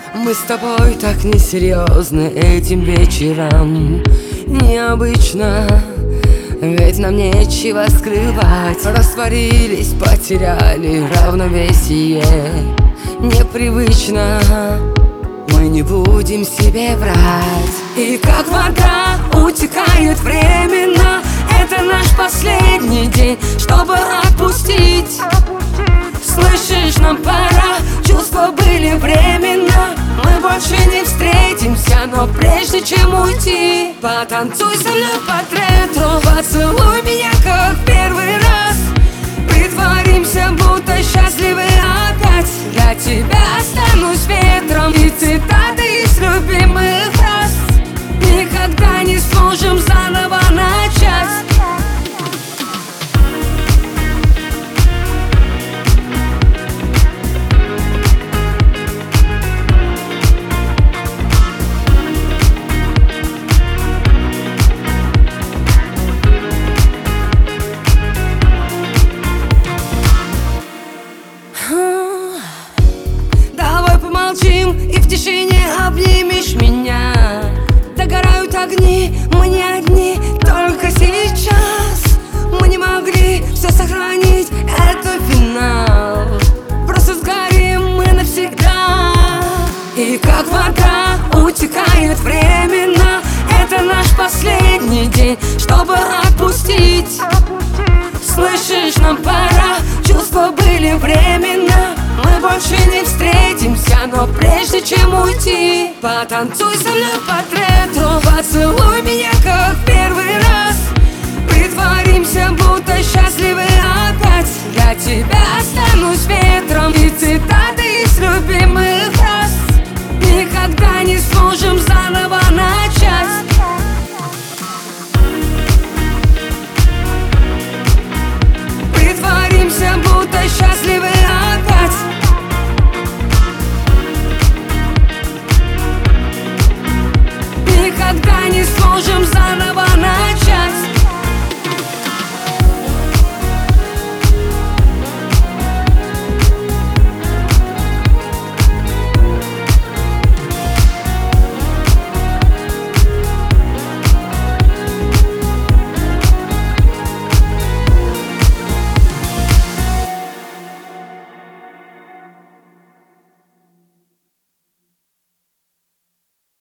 Мы с тобой так несерьезны этим вечером. Необычно, ведь нам нечего скрывать. Растворились, потеряли равновесие. Непривычно, мы не будем себе врать. И как вода утекает временно, это наш последний день, чтобы отпустить. Слышишь, нам пора, чувства были временно. Мы больше не встретимся, но прежде чем уйти, потанцуй со мной под ретро. Поцелуй меня, как в первый раз. Притворимся, будто счастливы опять. Для тебя останусь ветром и цитаты из любимых фраз. Никогда не сможем заново начать. И в тишине обнимешь меня. Догорают огни, мы не одни, только сейчас. Мы не могли все сохранить, это финал. Просто сгорим мы навсегда. И как вода утекает временно, это наш последний день, чтобы отпустить. Слышишь, нам пора, чувства были временно. Мы больше не встретимся, но прежде чем уйти, потанцуй со мной под ретро. Поцелуй меня, как в первый раз.